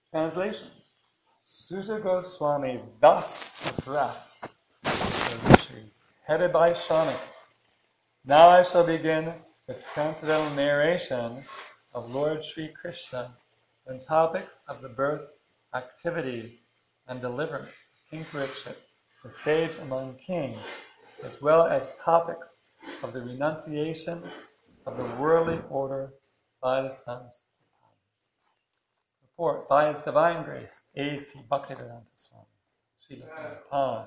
Translation. Suta Goswami thus addressed the rishis, headed by Shaunak. Now I shall begin with transcendental narration of Lord Sri Krishna on topics of the birth, activities, and deliverance of King Parikshit, the sage among kings, as well as topics of the renunciation of the worldly order by the sons. Report, by His divine grace, A.C. Bhaktivedanta Swami, Srila Prabhupada.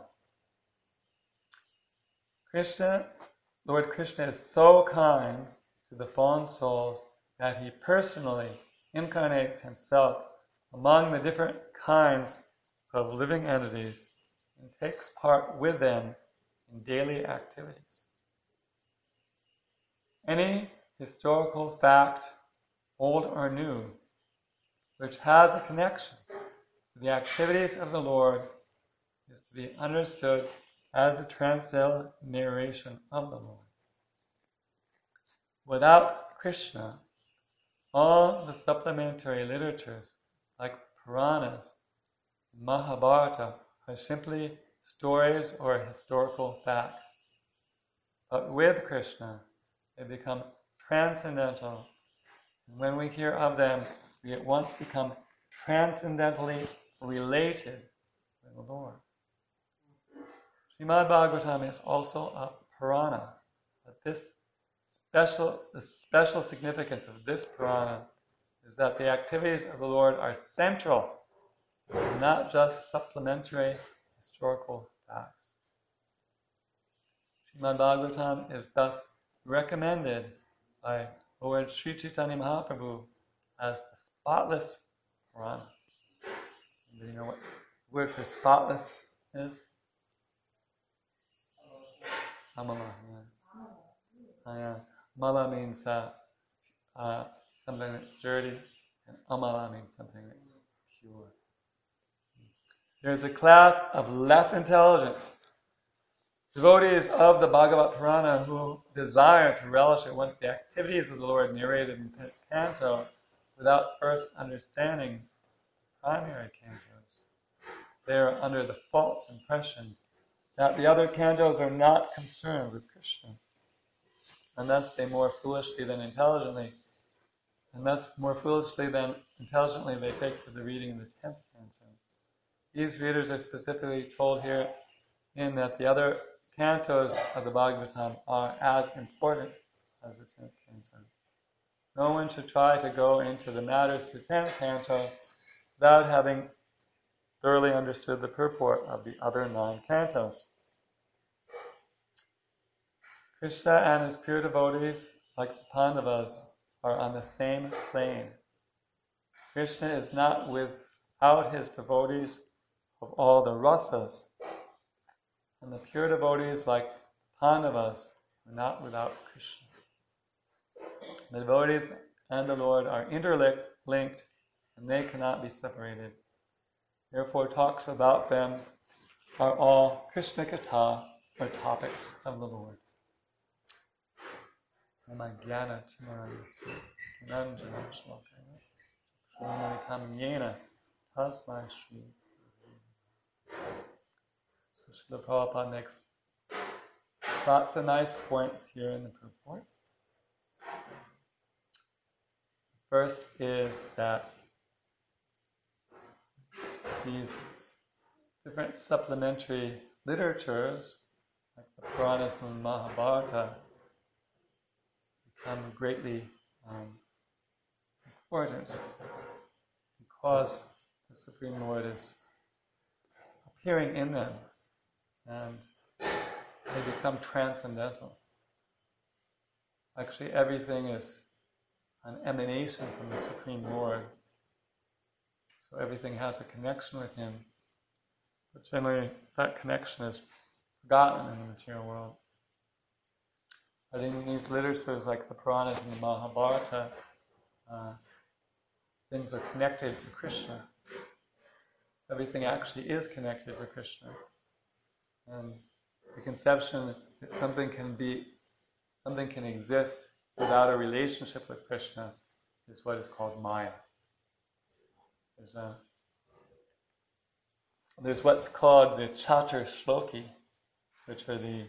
Krishna, Lord Krishna is so kind to the fallen souls that He personally incarnates Himself among the different kinds of living entities and takes part with them in daily activities. Any historical fact, old or new, which has a connection with the activities of the Lord is to be understood as the transcendental narration of the Lord. Without Krishna, all the supplementary literatures like Puranas, Mahabharata are simply stories or historical facts. But with Krishna, they become transcendental. And when we hear of them, we at once become transcendentally related with the Lord. Srimad Bhagavatam is also a Purana, but the special significance of this Purana is that the activities of the Lord are central, not just supplementary historical facts. Srimad Bhagavatam is thus recommended by Lord Sri Chaitanya Mahaprabhu as the spotless Purana. Anybody know what the word for spotless is? Amala. Mala means something that's dirty, and amala means something that's pure. There's a class of less intelligent devotees of the Bhagavad Purana who desire to relish at once the activities of the Lord narrated in canto without first understanding the primary cantos. They are under the false impression that the other cantos are not concerned with Krishna. And thus they more foolishly than intelligently they take to the reading of the 10th canto. These readers are specifically told here in that the other cantos of the Bhagavatam are as important as the 10th canto. No one should try to go into the matters of the 10th canto without having thoroughly understood the purport of the other 9 cantos. Krishna and his pure devotees, like the Pandavas, are on the same plane. Krishna is not without his devotees of all the rasas, and the pure devotees, like Pandavas, are not without Krishna. The devotees and the Lord are interlinked, and they cannot be separated. Therefore, talks about them are all Krishna Katha, or topics of the Lord. Namajnana Timarayasi Nanjana Shlokana Shrimanitamyena Tasmai Shri. So Srila Prabhupada makes lots of nice points here in the purport. First is that these different supplementary literatures, like the Puranas and the Mahabharata, become greatly important because the Supreme Lord is appearing in them and they become transcendental. Actually, everything is an emanation from the Supreme Lord. So everything has a connection with Him. But generally, that connection is forgotten in the material world. But in these literatures like the Puranas and the Mahabharata, things are connected to Krishna. Everything actually is connected to Krishna. And the conception that something can exist without a relationship with Krishna is what is called Maya. There's a There's what's called the Chatur Shloki, which are the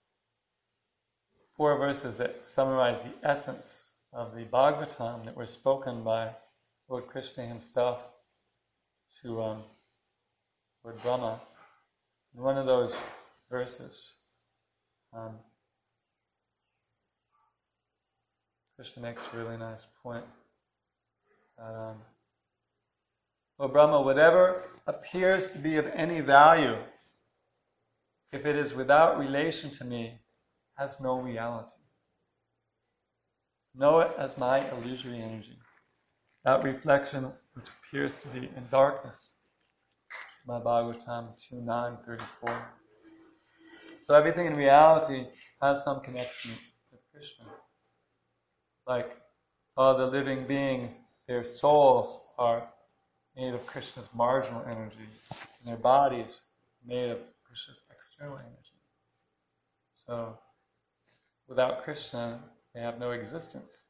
4 verses that summarize the essence of the Bhagavatam that were spoken by Lord Krishna himself to Lord Brahma. In one of those verses, Krishna makes a really nice point that, O Brahma, whatever appears to be of any value, if it is without relation to me, has no reality. Know it as my illusory energy, that reflection which appears to be in darkness. My Bhagavatam 2.9.34. So everything in reality has some connection with Krishna. Like all the living beings, their souls are made of Krishna's marginal energy, and their bodies made of Krishna's external energy. So without Krishna, they have no existence.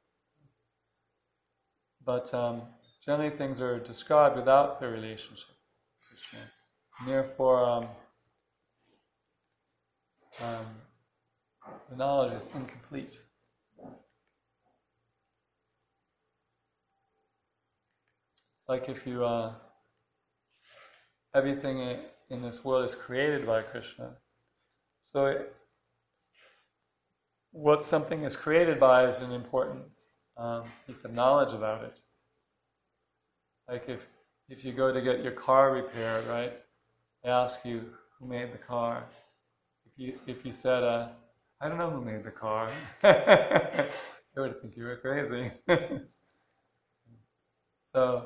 But generally things are described without their relationship with Krishna. And therefore, the knowledge is incomplete. It's like if you, everything in this world is created by Krishna. So what something is created by is an important piece of knowledge about it. Like if you go to get your car repaired, right? They ask you who made the car. If you said, I don't know who made the car, they would think you were crazy. So,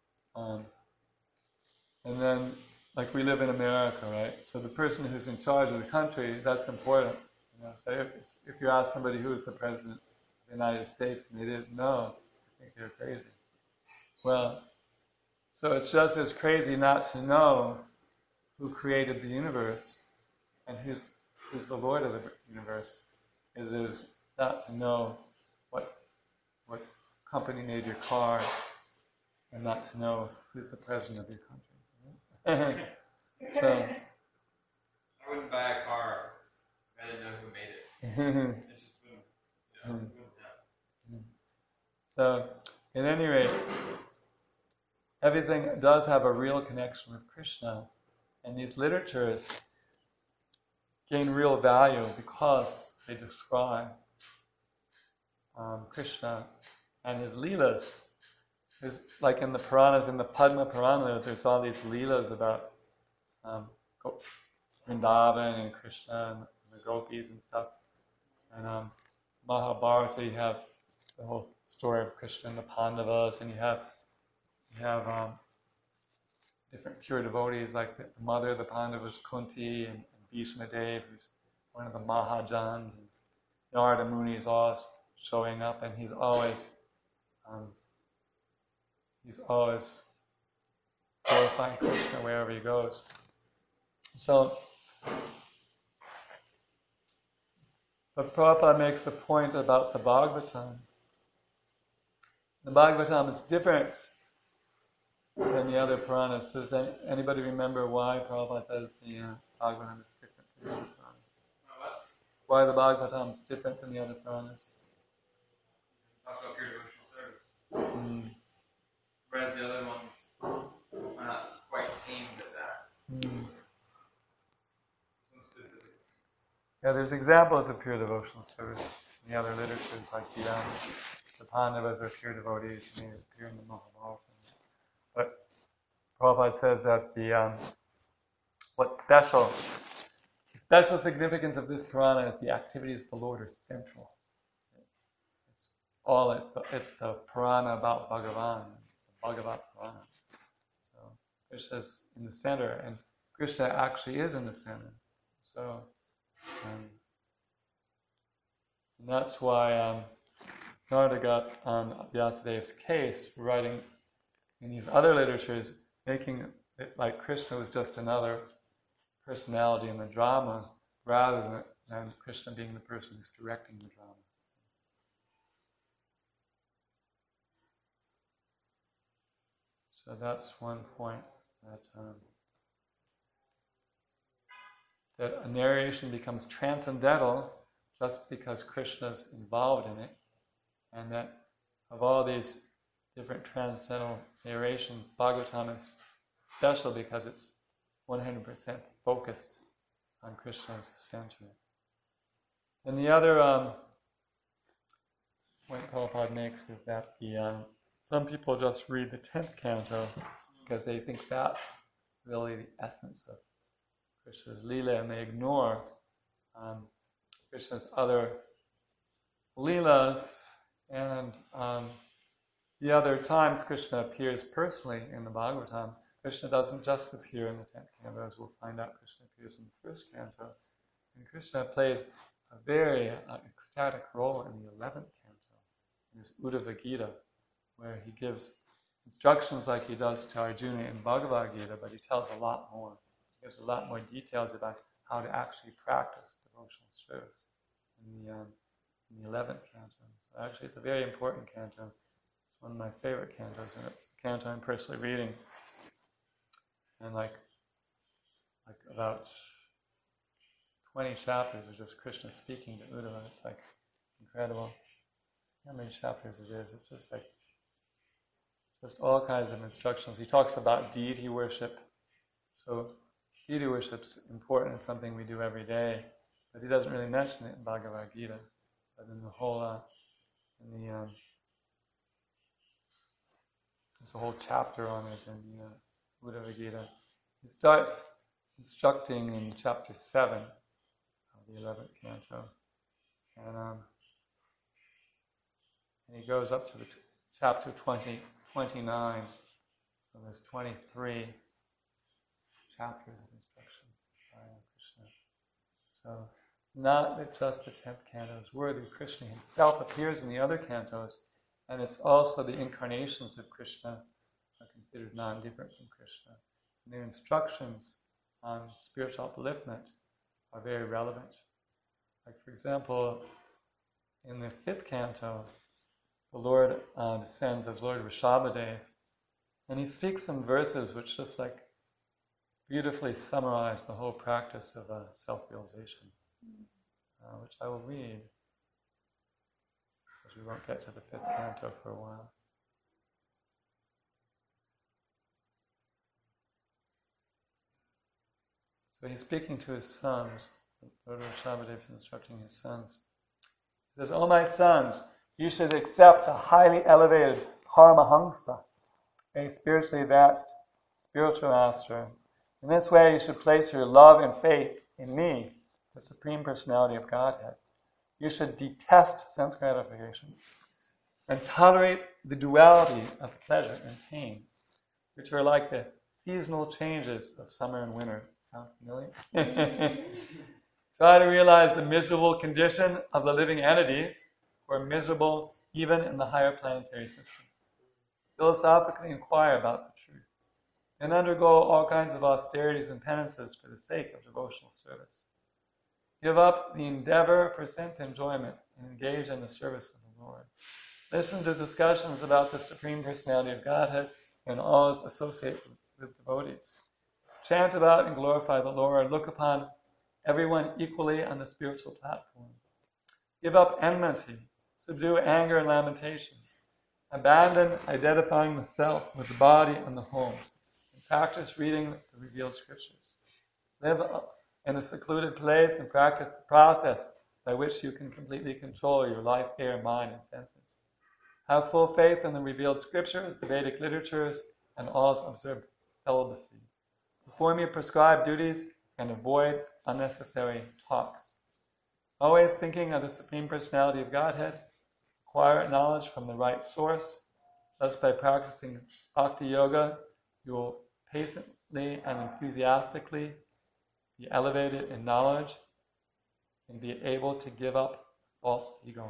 and then, like we live in America, right? So the person who's in charge of the country, that's important. You know, so if you ask somebody who is the president of the United States and they didn't know, I think they're crazy. Well, so it's just as crazy not to know who created the universe and who's the Lord of the universe, as it is not to know what company made your car and not to know who's the president of your country. So I wouldn't buy a car if I didn't know who made it. It just wouldn't, happen. So, at any rate, everything does have a real connection with Krishna, and these literatures gain real value because they describe Krishna and his leelas. There's, like in the Puranas, in the Padma Purana, there's all these leelas about Vrindavan and Krishna and the gopis and stuff. And Mahabharata, you have the whole story of Krishna and the Pandavas, and you have different pure devotees, like the mother of the Pandavas, Kunti, and Bhishma Dev, who's one of the Mahajans, and Narada Muni is always showing up, and he's always glorifying Krishna wherever he goes. So, but Prabhupada makes a point about the Bhagavatam. The Bhagavatam is different than the other Puranas. Does anybody remember why Prabhupada says the Bhagavatam is different than the other Puranas? Why the Bhagavatam is different than the other Puranas? Talk about pure devotional service. Whereas the other ones are not quite aimed at that. Yeah, there's examples of pure devotional service in the other literatures, like the Pandavas are pure devotees, and they appear in the Mahabharata. But Prabhupada says that the special significance of this Purana is the activities of the Lord are central. It's the Purana about Bhagavan. It's the Bhagavat Purana. So Krishna's in the center, and Krishna actually is in the center. So, and that's why Narada got on Vyasadev's case for writing in these other literatures, making it like Krishna was just another personality in the drama, rather than Krishna being the person who's directing the drama. So that's one point that that a narration becomes transcendental just because Krishna is involved in it, and that of all these different transcendental narrations, Bhagavatam is special because it's 100% focused on Krishna's center. And the other point Prabhupada makes is that some people just read the 10th canto because they think that's really the essence of Krishna's Leela, and they ignore Krishna's other Leelas and the other times Krishna appears personally in the Bhagavatam. Krishna doesn't just appear in the 10th canto, as we'll find out. Krishna appears in the 1st canto. And Krishna plays a very ecstatic role in the 11th canto, in his Uddhava Gita, where he gives instructions like he does to Arjuna in Bhagavad Gita, but he tells a lot more. He gives a lot more details about how to actually practice devotional service in the 11th canto. So actually it's a very important canto. It's one of my favorite cantos, and it's the canto I'm personally reading. And like about 20 chapters are just Krishna speaking to Uddhava. It's like incredible. How many chapters it is? It's just like just all kinds of instructions. He talks about deity worship. So deity worship's important. It's something we do every day, but he doesn't really mention it in Bhagavad Gita. But in the whole, there's a whole chapter on it in the Uddhava Gita. He starts instructing in chapter 7 of the 11th canto, and he goes up to the chapter 29. So there's 23 chapters of instruction by Krishna. So it's not that just the 10th canto is worthy. Krishna himself appears in the other cantos, and it's also the incarnations of Krishna are considered non-different from Krishna. And their instructions on spiritual upliftment are very relevant. Like, for example, in the 5th canto, the Lord descends as Lord Rishabhadev, and he speaks some verses which just like beautifully summarize the whole practice of self-realization, which I will read, because we won't get to the 5th canto for a while. So he's speaking to his sons. Lord Rishabhadev is instructing his sons. He says, "O my sons, you should accept a highly elevated Paramahamsa, a spiritually advanced spiritual master. In this way, you should place your love and faith in me, the Supreme Personality of Godhead. You should detest sense gratification and tolerate the duality of pleasure and pain, which are like the seasonal changes of summer and winter." Sound familiar? Try to realize the miserable condition of the living entities who are miserable even in the higher planetary systems. Philosophically inquire about the truth and undergo all kinds of austerities and penances for the sake of devotional service. Give up the endeavor for sense enjoyment and engage in the service of the Lord. Listen to discussions about the Supreme Personality of Godhead and all associated with devotees. Chant about and glorify the Lord. Look upon everyone equally on the spiritual platform. Give up enmity. Subdue anger and lamentation. Abandon identifying the self with the body and the home. And practice reading the revealed scriptures. Live in a secluded place and practice the process by which you can completely control your life, air, mind, and senses. Have full faith in the revealed scriptures, the Vedic literatures, and all observed celibacy. Perform your prescribed duties and avoid unnecessary talks. Always thinking of the Supreme Personality of Godhead, acquire knowledge from the right source. Thus, by practicing Bhakti Yoga, you will patiently and enthusiastically be elevated in knowledge and be able to give up false ego.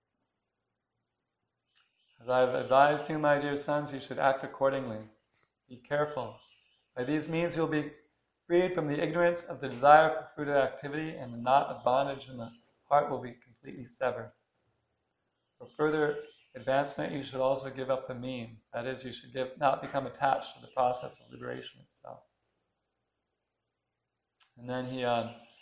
As I have advised you, my dear sons, you should act accordingly. Be careful. By these means you will be freed from the ignorance of the desire for fruitive activity, and the knot of bondage in the heart will be completely severed. For further advancement, you should also give up the means. That is, you should not become attached to the process of liberation itself. And then he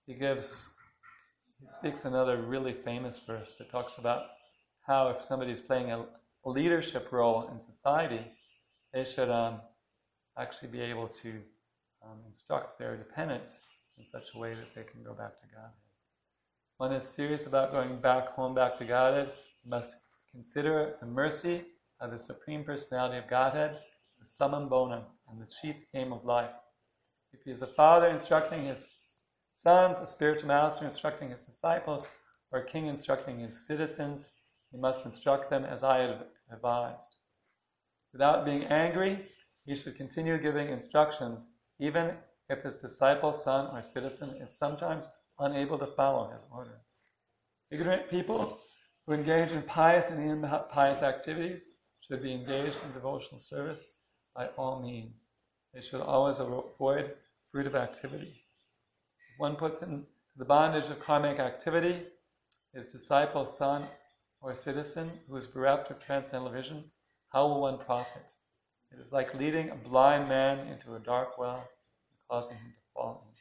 he speaks another really famous verse that talks about how if somebody's playing a leadership role in society, they should actually be able to instruct their dependents in such a way that they can go back to Godhead. One is serious about going back home, back to Godhead, must consider the mercy of the Supreme Personality of Godhead, the summum bonum, and the chief aim of life. If he is a father instructing his sons, a spiritual master instructing his disciples, or a king instructing his citizens, he must instruct them as I have advised. Without being angry, he should continue giving instructions, even if his disciple, son, or citizen is sometimes unable to follow his order. Ignorant people who engage in pious and impious activities should be engaged in devotional service by all means. They should always avoid fruitive activity. If one puts in the bondage of karmic activity, his disciple, son, or citizen who is bereft of transcendental vision, how will one profit? It is like leading a blind man into a dark well and causing him to fall in.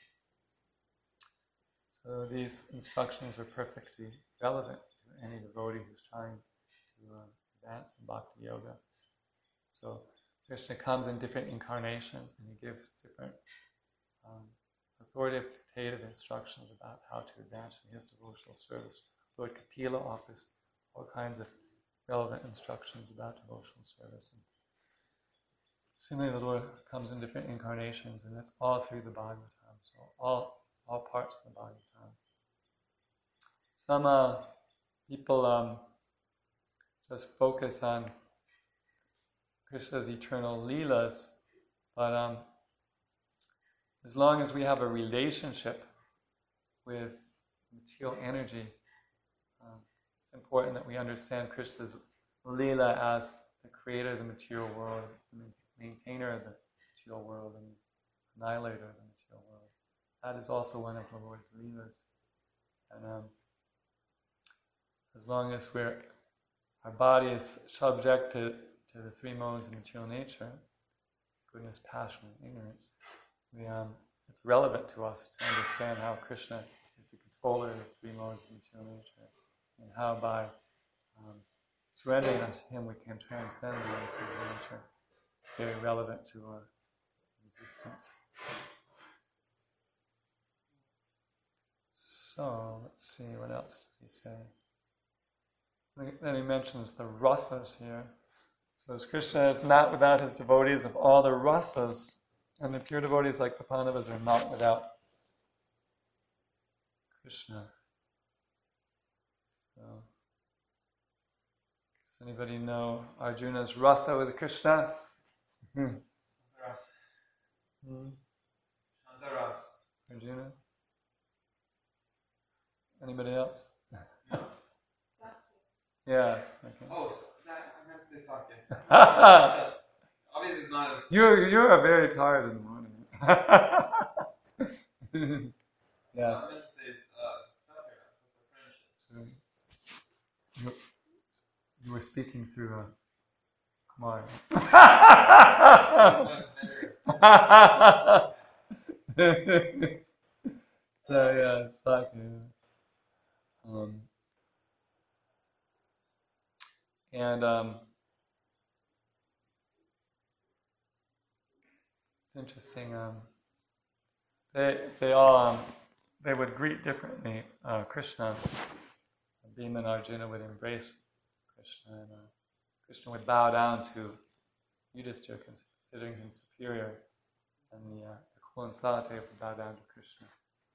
So these instructions are perfectly relevant to any devotee who's trying to advance in Bhakti Yoga. So Krishna comes in different incarnations and he gives different authoritative instructions about how to advance in his devotional service. Lord Kapila offers all kinds of relevant instructions about devotional service. And similarly, the Lord comes in different incarnations, and that's all through the Bhagavatam. So all parts of the Bhagavatam. Some people just focus on Krishna's eternal leelas, but as long as we have a relationship with material energy, it's important that we understand Krishna's leela as the creator of the material world, the maintainer of the material world, and annihilator of the material world. That is also one of the Lord's leelas. And as long as our body is subject to the three modes of material nature, goodness, passion, and ignorance, it's relevant to us to understand how Krishna is the controller of the three modes of material nature, and how by surrendering unto Him we can transcend the modes of material nature. Very relevant to our existence. So, let's see, what else does he say? Then he mentions the rasas here. So as Krishna is not without his devotees of all the rasas, and the pure devotees like the Pandavas are not without Krishna. So, does anybody know Arjuna's rasa with Krishna? Shantaras. Arjuna? Anybody else? No. Yes. Okay. Oh, I meant to say sake. Obviously, it's not as. You're very tired in the morning. Yes. I meant to say sake. So you were speaking through Kumar. So yeah, it's like it's interesting. They all they would greet differently. Krishna, Bhima and Arjuna would embrace Krishna, and Krishna would bow down to Yudhishthira, considering him superior, and the Nakula and Sahadev would bow down to Krishna.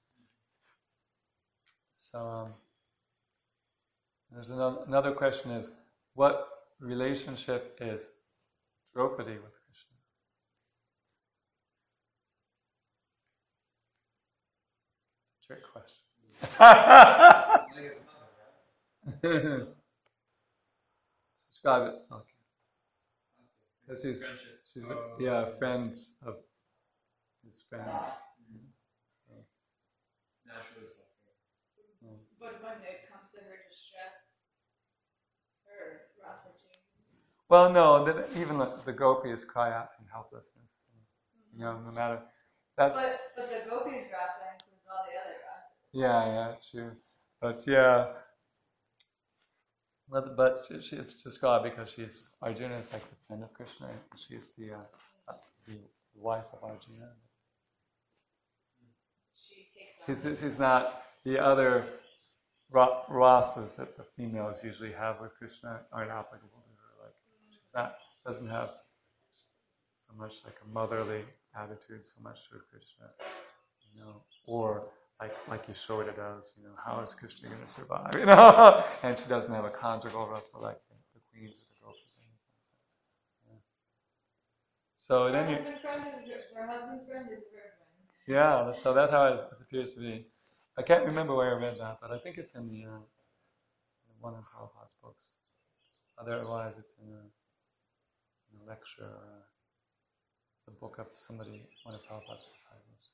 So there's another question: is what relationship is Draupadi with Krishna? It's a trick question. Describe it, Saki. Because she's friends of his friends. Naturally so. But when it comes to her distress, her rasa changes. Well, no, even the gopis cry out in helplessness. No matter. That's. But the gopis rasa includes all the other rasas. Yeah, it's true. But yeah, but it's described because Arjuna is like the friend of Krishna, and she's the wife of Arjuna. She takes on She's not the other rasas that the females usually have with Krishna aren't applicable to her. Like she's not doesn't have so much like a motherly attitude so much to Krishna, or like Yashoda does, how is Krishna going to survive, and she doesn't have a conjugal rasa like the queens of the Gopis. Yeah. So her then husband's friend is her husband's friend is her friend. yeah, so that's how it appears to be. I can't remember where I read that, but I think it's in the in one of Prabhupada's books. Otherwise, it's in a lecture or the book of one of Prabhupada's disciples.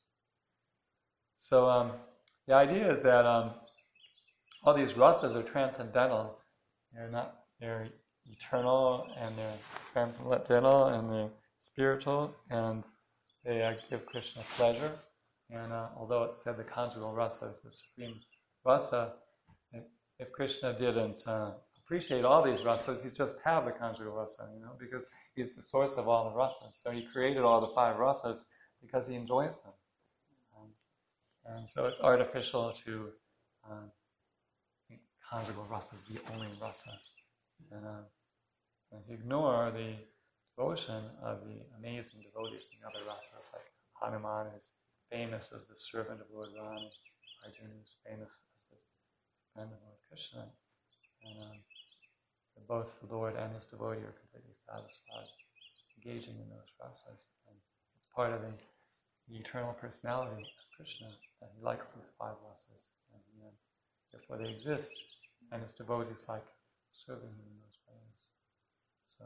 So the idea is that all these rasas are transcendental. They're eternal, and they're transcendental, and they're spiritual, and they give Krishna pleasure. And although it's said the conjugal rasa is the supreme rasa, if Krishna didn't appreciate all these rasas, he'd just have the conjugal rasa, because he's the source of all the rasas. So he created all the 5 rasas because he enjoys them. And so it's artificial to think conjugal rasa is the only rasa. And if you ignore the devotion of the amazing devotees in the other rasas, like Hanuman is famous as the servant of Lord Ram, Arjuna is famous as the friend of Lord Krishna, and both the Lord and his devotee are completely satisfied engaging in those rasas. And it's part of the eternal personality of Krishna that he likes these 5 rasas, and therefore they exist, and his devotees like serving him in those ways. So,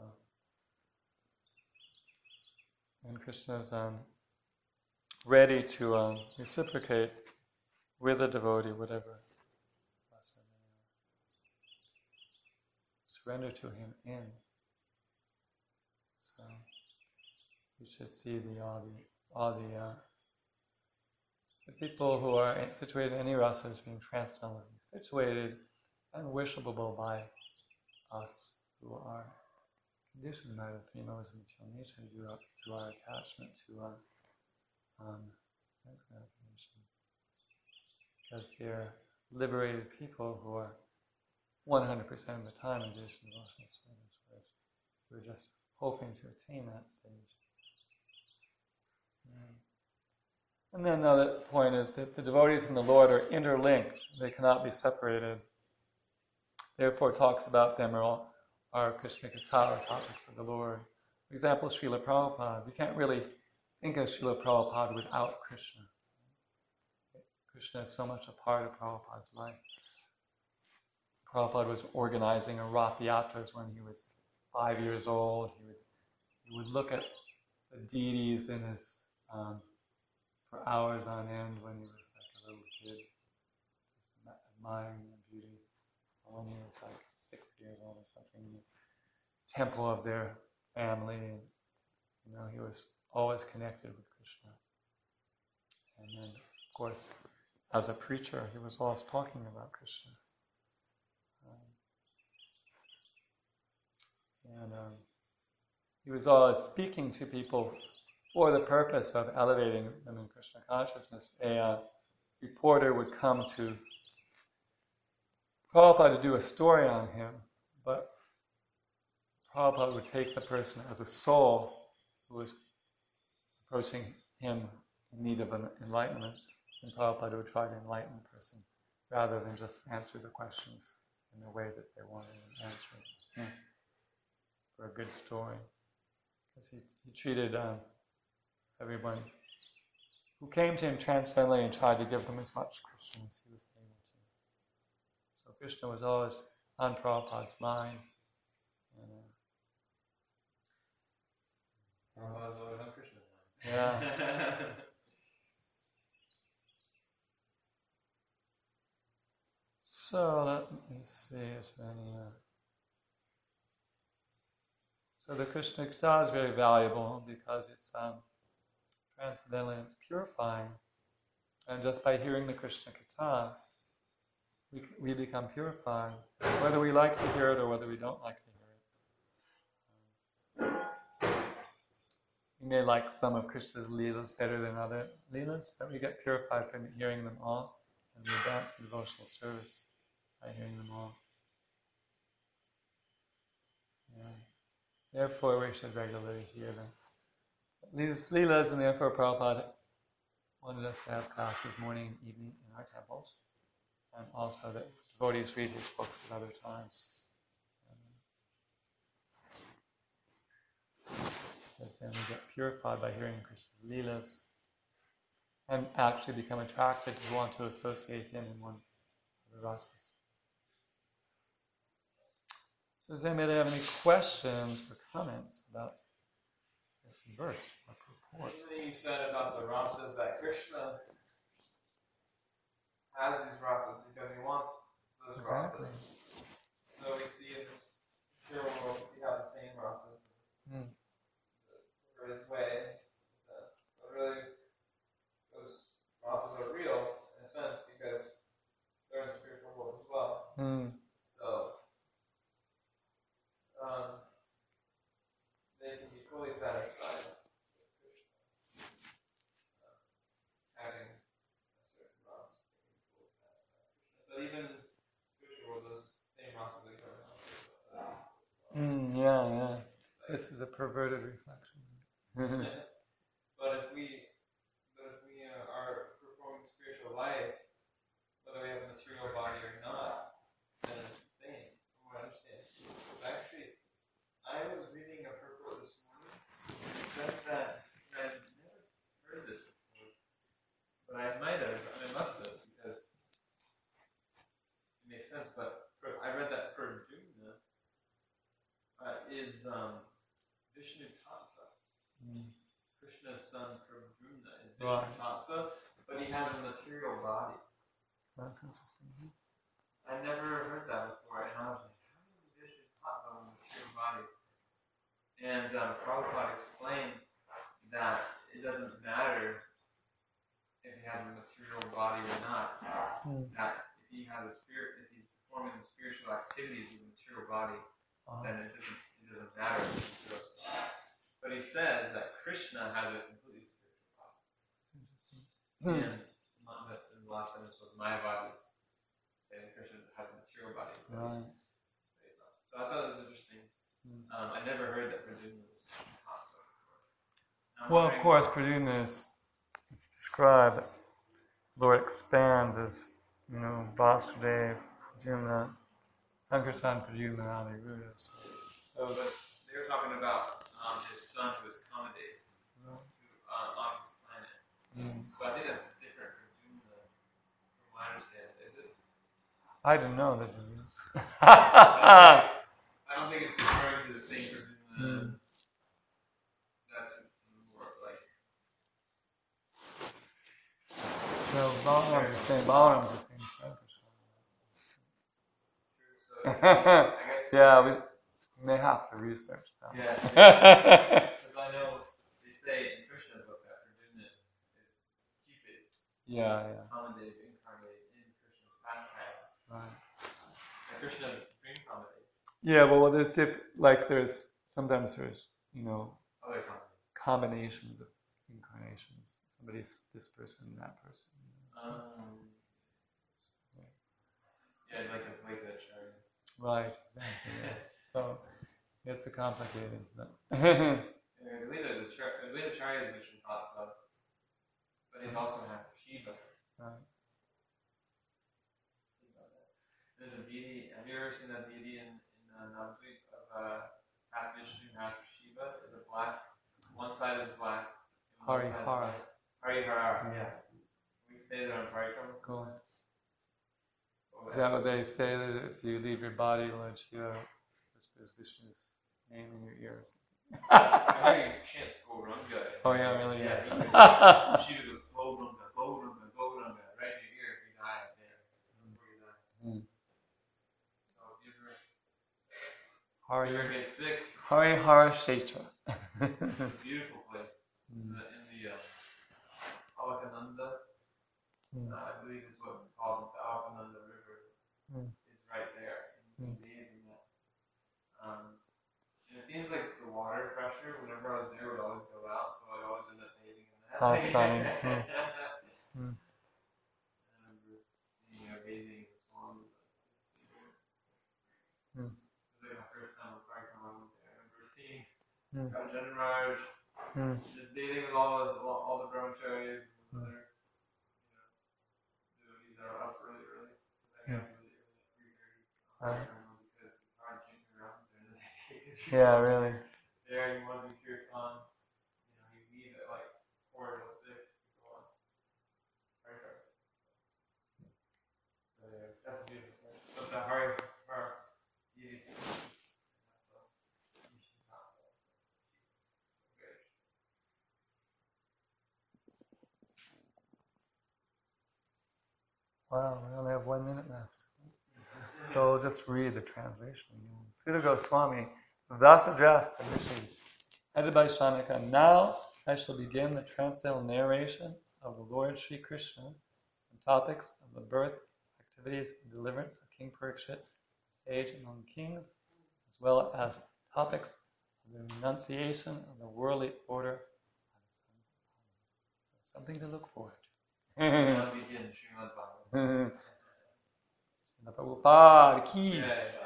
and Krishna's ready to reciprocate with a devotee, whatever rasa they surrender to him in. So you should see all the people who are situated in any rasa as being transcendently situated and wishable by us who are conditioned by the 3 modes of material nature due our attachment to sense gratification. Because they're liberated people who are 100% of the time engaged in devotional service, whereas we're just hoping to attain that stage. And then another point is that the devotees and the Lord are interlinked. They cannot be separated. Therefore, talks about them are Krishna Katha, or topics of the Lord. For example, Srila Prabhupada. We can't really think of Srila Prabhupada without Krishna. Krishna is so much a part of Prabhupada's life. Prabhupada was organizing a Rath Yatras when he was 5 years old. He would look at the deities in his for hours on end when he was like a little kid, just admiring their beauty. When he was like 6 years old or something, in the temple of their family, he was always connected with Krishna. And then, of course, as a preacher, he was always talking about Krishna. He was always speaking to people for the purpose of elevating them in Krishna consciousness. A reporter would come to Prabhupada to do a story on him, but Prabhupada would take the person as a soul who was approaching him in need of an enlightenment, and Prabhupada would try to enlighten the person rather than just answer the questions in the way that they wanted them answered for a good story. Because he treated everyone who came to him transcendently and tried to give them as much Krishna as he was able to. So Krishna was always on Prabhupada's mind. Prabhupada was always on Krishna's mind. Yeah. So let me see, is there any... So the Krishna Katha is very valuable because it's transcendental and it's purifying. And just by hearing the Krishna Katha, we become purified, whether we like to hear it or whether we don't like to hear it. We may like some of Krishna's leelas better than other leelas, but we get purified from hearing them all, and we advance the devotional service by hearing them all. Yeah. Therefore, we should regularly hear them. Leelas, and therefore Prabhupada wanted us to have classes morning and evening in our temples, and also that devotees read his books at other times. Because then we get purified by hearing Krishna's leelas, and actually become attracted to want to associate him in one of the rasas. So does anybody have any questions or comments about this verse or purport? Anything you said about the rasas, that Krishna has these rasas because he wants those Exactly. rasas. So we see in this material world we have the same rasas. The way, but really those rasas are real in a sense because they're in the spiritual world as well. So they can be fully satisfied with Krishna. Having a certain rasa, they can be fully satisfied with Krishna. But even in the spiritual world, those same rasas are going on. Yeah. This is a perverted reflection. But if we are performing spiritual life, whether we have a material body or not, then it's the same. From what I understand. Actually, I was reading a purport this morning. It says that I've never heard this before, but I might have. I must have, because it makes sense. But I read that Pradyumna is Vishnu Tattva. Krishna's son Pradyumna is Vishnu Tattva, but he has a material body. That's interesting. I never heard that before, and I was like, how do you Vishnu Tattva with a material body? And Prabhupada explained that it doesn't matter if he has a material body or not. That if he has a spirit, if he's performing the spiritual activities with a material body, then it doesn't matter. But he says that Krishna has a completely spiritual body. And the last sentence was Mayavadis saying that Krishna has a material body. Right. So I thought it was interesting. I never heard that Pradyumna was taught before. Well, of course, Pradyumna is described. Lord expands as, Vasudev, Pradyumna, Sankirtan, Pradyumna, Aniruddha. So, but they were talking about his son who was Kamadev, on his planet. So I think that's different Pradyumna, from what I understand. Is it? I didn't know that. I don't think it's referring to the same Pradyumna. That's more like. So Balaram is the same. Balaram is the same. So Yeah, we may have to research that. Yeah. Because I know they say in Krishna's book that Pradyumna is Cupid. Yeah. Kamadev incarnated in Krishna's pastimes. Right. And Krishna is the supreme Kamadev. Yeah, well, there's sometimes there's, Other combinations of incarnations. Somebody's this person, that person. Yeah, like a Vaisacharya. Right, exactly. Yeah. So it's a complicated thing. The Vaisacharya is Vishnu Tattva, but he's also half Shiva. Right. There's a deity. Have you ever seen that deity in Navadvip of half Vishnu, half Shiva? It's a black. One side is black. Harihara. Harihara. Yeah. We stay there on Parikram. Cool. Is that what they say, that if you leave your body, Lord Shiva whispers Vishnu's name in your ears? I heard you chant Gauranga. Oh yeah, really? Yeah. Shiva goes Gauranga, Gauranga, Gauranga, right in your ear if you die there. Before you die. So if you ever get sick, Harihara Kshetra. it's a beautiful place. In the Alakananda I believe is what it's called, the Alpananda River is right there. And bathe in that. And it seems like the water pressure, whenever I was there, would always go out, so I'd always end up bathing in that. That's funny. I remember bathing in the swamp. It was like my first time with Park I went there. I remember seeing Rajan Raj just bathing with all the brahmacharis and other devotees that are up really early. I got really early at 3:30 because it's hard getting around during the day. Yeah, really. There you want to do kirtan, you leave at like 4 till 6 to go on. Right. So yeah, that's a beautiful place. But the hard easy thing. Wow, we only have 1 minute left. So we'll just read the translation. Sridhar Goswami thus addressed the rishis, headed by Shaunaka. Now I shall begin the transcendental narration of the Lord Sri Krishna on topics of the birth, activities, and deliverance of King Parikshit, sage among kings, as well as topics of the renunciation of the worldly order of the sons of Brahma. So something to look forward to. Now begin Srimad Bhagavatam. Prabhupada ki. Yeah.